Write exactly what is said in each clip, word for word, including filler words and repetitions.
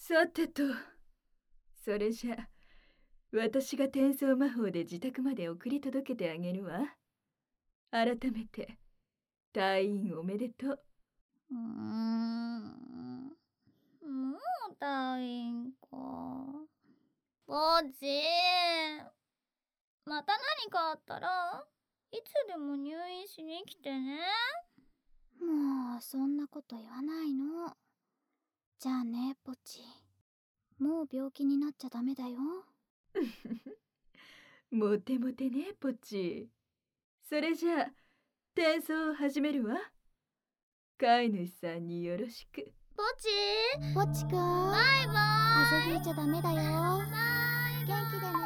さてと、それじゃ私が転送魔法で自宅まで送り届けてあげるわ。改めて退院おめでとう。 うーん、もう退院か。ポチ、また何かあったらいつでも入院しに来てね。 もうそんなこと言わないの。じゃあね、ポチ。もう病気になっちゃダメだよ。 モテモテね、ポチ。それじゃあ転送を始めるわ。飼い主さんによろしく。 ポチポチくん、 バイバ風邪ひいちゃダメだよ。元気でね。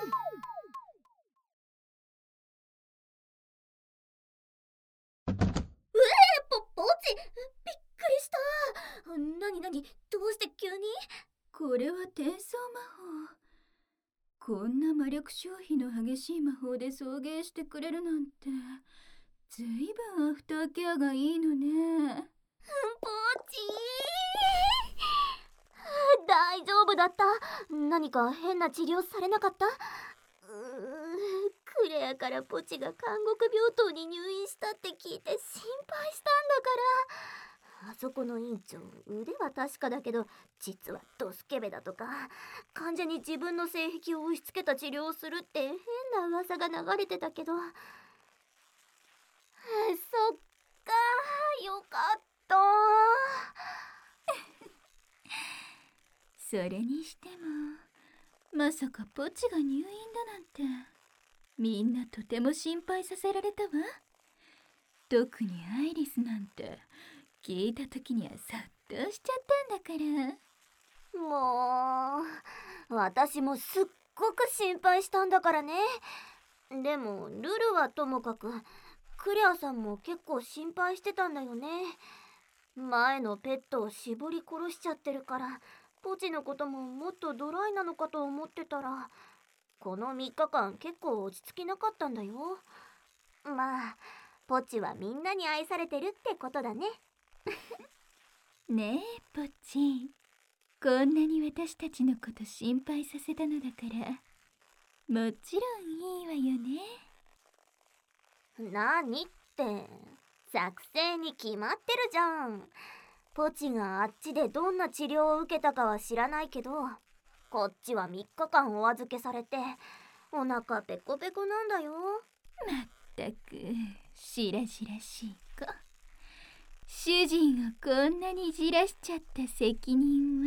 ポ、ポチ、びっくりした。なになに、どうして急に？ これは転送魔法。こんな魔力消費の激しい魔法で送迎してくれるなんて、ずいぶんアフターケアがいいのね。 ポチー、大丈夫だった？何か変な治療されなかった？うー、クレアからポチが監獄病棟に入院したって聞いて心配したんだから。あそこの院長、腕は確かだけど実はドスケベだとか、患者に自分の性癖を押し付けた治療をするって変な噂が流れてたけど、そっか、よかった。 それにしても、まさかポチが入院だなんて、みんなとても心配させられたわ。特にアイリスなんて聞いた時には殺到しちゃったんだから。 もう、私もすっごく心配したんだからね。でもルルはともかく、クレアさんも結構心配してたんだよね。前のペットを絞り殺しちゃってるから、ポチのことももっとドライなのかと思ってたら、このみっかかん結構落ち着きなかったんだよ。まあ、ポチはみんなに愛されてるってことだね。 ねえポチ、こんなに私たちのこと心配させたのだから、もちろんいいわよね。 なにって、作戦に決まってるじゃん。ポチがあっちでどんな治療を受けたかは知らないけど、こっちはみっかかんお預けされてお腹ペコペコなんだよ。 まったくしらじらしい子。主人をこんなにじらしちゃった責任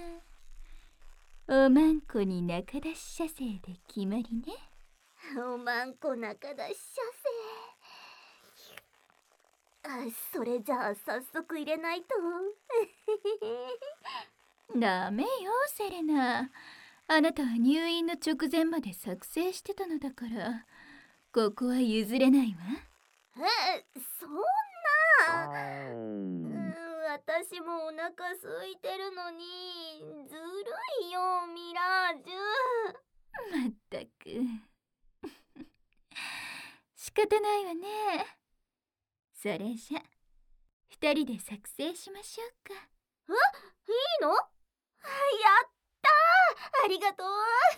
はおまんこに中出し射精で決まりね。 おまんこ中出し射精。あ、それじゃあ早速入れないと。 ダメよセレナ、あなたは入院の直前まで作成してたのだから、ここは譲れないわ。 え、そんな。うん、私もお腹空いてるのに、ずるいよミラージュ。 まったく仕方ないわね。それじゃ二人で作成しましょうか。 え、いいの？やったー、ありがとう。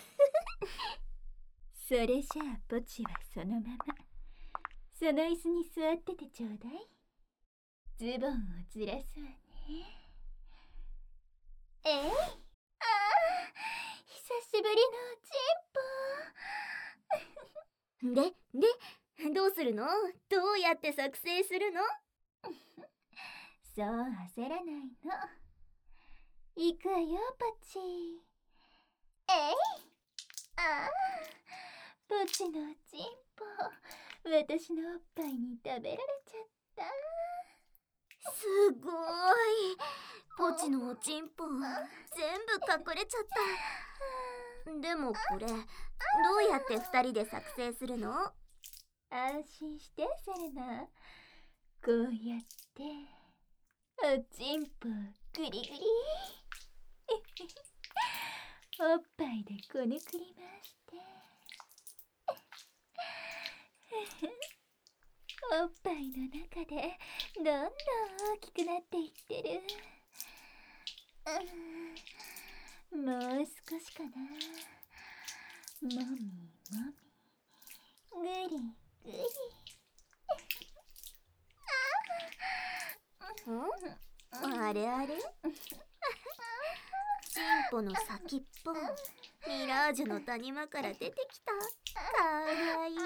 それじゃあポチはそのままその椅子に座っててちょうだい。ズボンをずらすわね。 えい、あー、 久しぶりので、で、どうするの？どうやって作成するの？ そう焦らないの。行くわよポチ。 えい、あー、ポチのおちんぽ私のおっぱいに食べられちゃった。 すごい、ポチのおちんぽ全部隠れちゃった。でもこれどうやってふたりで作成するの？ 安心してセレナ、こうやっておちんぽグリグリおっぱいでこねくり回しておっぱいの中でどんどん大きくなっていってる。 しかな。もみもみ、ぐりぐり。 ん？あれあれ？チンポの先っぽ、ミラージュの谷間から出てきた。かわいい。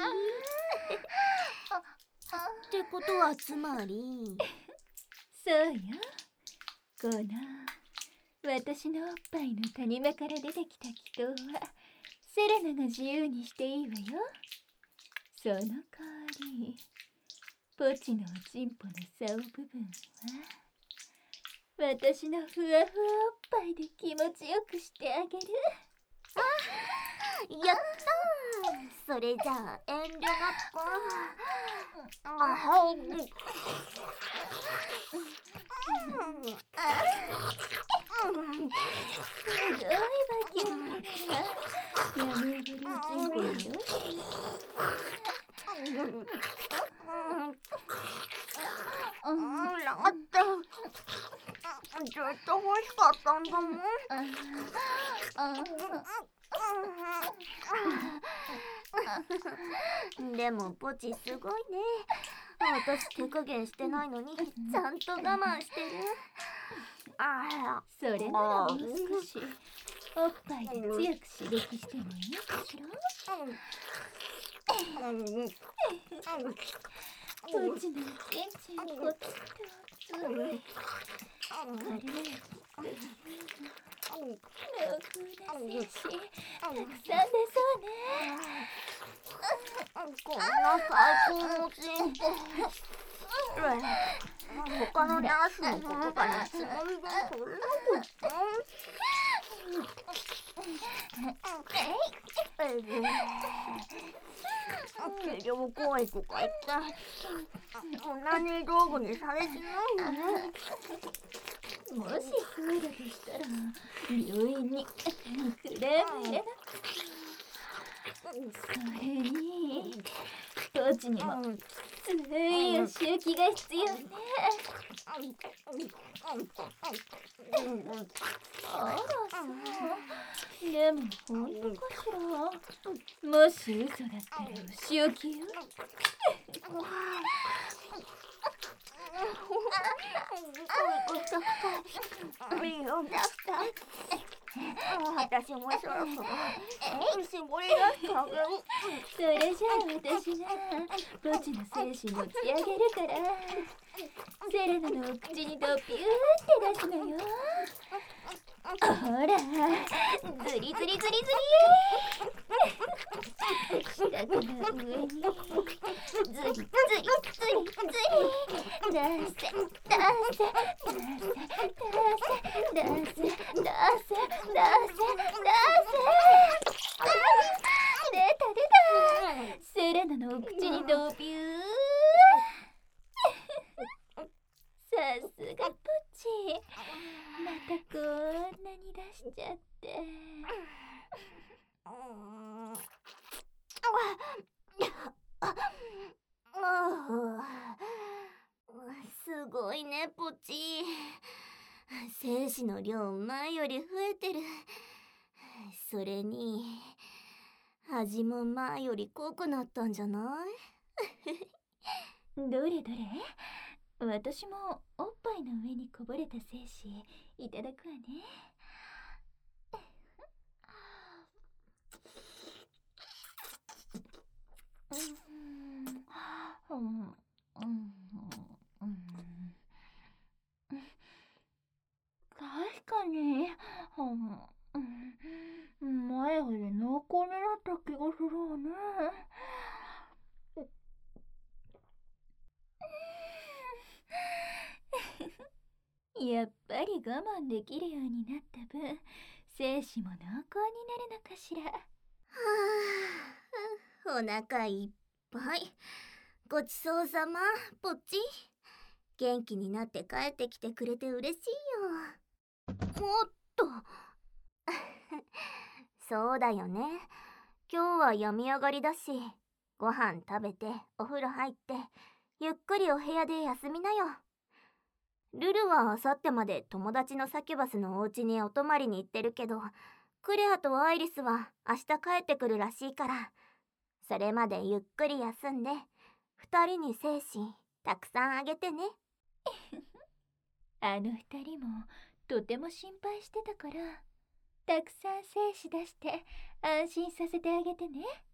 ってことはつまり、 そうよ。この私のおっぱいの谷間から出てきた気筒はセレナが自由にしていいわよ。その代わりポチのおちんぽの竿部分は私のふわふわおっぱいで気持ちよくしてあげる。 やったー。それじゃあ遠慮なく。あはすごいわけやめぐりおちんぽよ。 ラッタ、ずっと欲しかったんだもん。でもポチすごいね。私手加減してないのにちゃんと我慢してる。あそれならもう少しおっぱいで強く刺激してもいいかしら。ポチのちんちんこつとつ軽く楽な精子たくさん出そうね。 こんな最高のチンポ。他のナースのことからつまみが取れなくって。治療行為とか言ってオナニー道具にされてないのね。 もしそうだとしたら病院にクレーム入れなくて。それにポチにも強いお仕置きが必要ね。あらそうでも本当かしら。もし嘘だったらお仕置きよ。 私もそろそろ絞り出してあげる。 それじゃあ私がポチの精子持ち上げるからセレナのお口にドピューって出すのよ。ほらズリズリズリズリ下から上にズリズリズリズリ出せ出せ出せ出せ出せ出せ出せ出た出た。セレナのお口にドビュー。さすがポチ、またこんなに出しちゃって。 すごいねポチ。精子の量前より増えてる。それに味も前より濃くなったんじゃない？ どれどれ、私もおっぱいの上にこぼれた精子いただくわね。うんうんうんうん、確かに、うん、前より濃厚になった気がするわね。やっぱり我慢できるようになった分、精子も濃厚になるのかしら。はあ、お腹いっぱい。ごちそうさま、ポッチ。元気になって帰ってきてくれて嬉しいよ。おっとそうだよね。今日は病み上がりだし、ご飯食べてお風呂入ってゆっくりお部屋で休みなよ。ルルはあさってまで友達のサキュバスのお家にお泊まりに行ってるけど、 クレアとアイリスは明日帰ってくるらしいから、それまでゆっくり休んで二人に精神たくさんあげてね。 あの二人もとても心配してたから、たくさん精子出して安心させてあげてね。